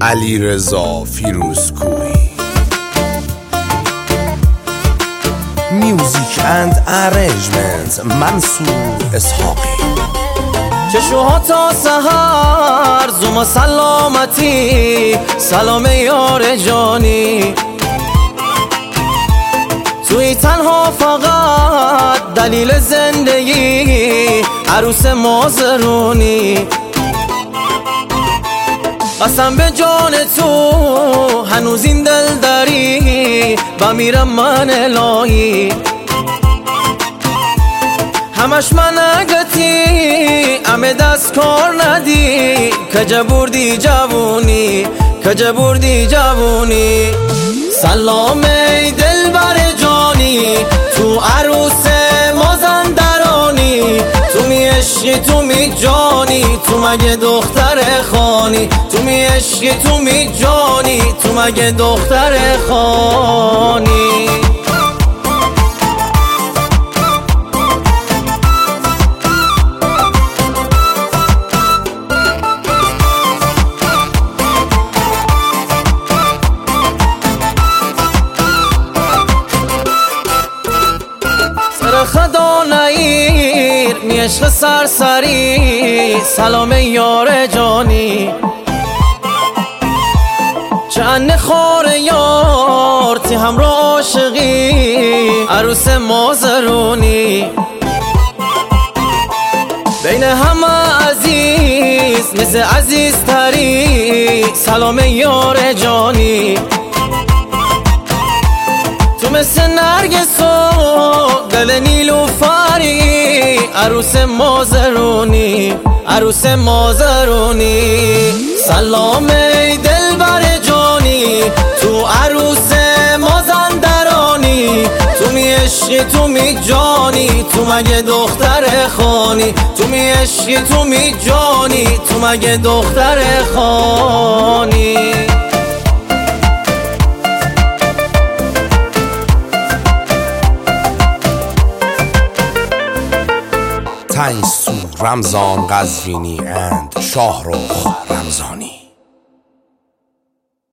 علیرضا فیروزکویی. میوزیک اند ارنجمنت منصور اسحاقی. چشوها تا سحر زوما سلامتی، سلام یار جانی. توی تنها فقط دلیل زندگی، عروس مازرونی. قسم به جان تو هنوز این دل داری، بمیرم من الهی. همش منگتی همه دست کار ندی، کجا بردی جوونی، کجا بردی جوونی. سلام ای دل بر جانی، تو عروس مازندرانی. تو می عشقی تو می جانی، تو مگه دختر خانی. تو می عشقی تو می جانی، تو مگه دختر خانی. خدا نیر می عشق سرسری، سلام یار جانی. چند خور یار تی همراه عاشقی، عروس مازرونی. بین همه عزیز مثل عزیز تری، سلام یار جانی. تو مثل نرگس و دل نیلوفری، عروس مازرونی، عروس مازرونی. سلام ای دل بر جانی، تو عروس مازندرانی. تو می عشقی تو می جانی، تو مگه دختر خانی. تو می عشقی تو می جانی، تو مگه دختر خانی. تنیسو رمضان قزوینی اند شاهرخ رمضانی.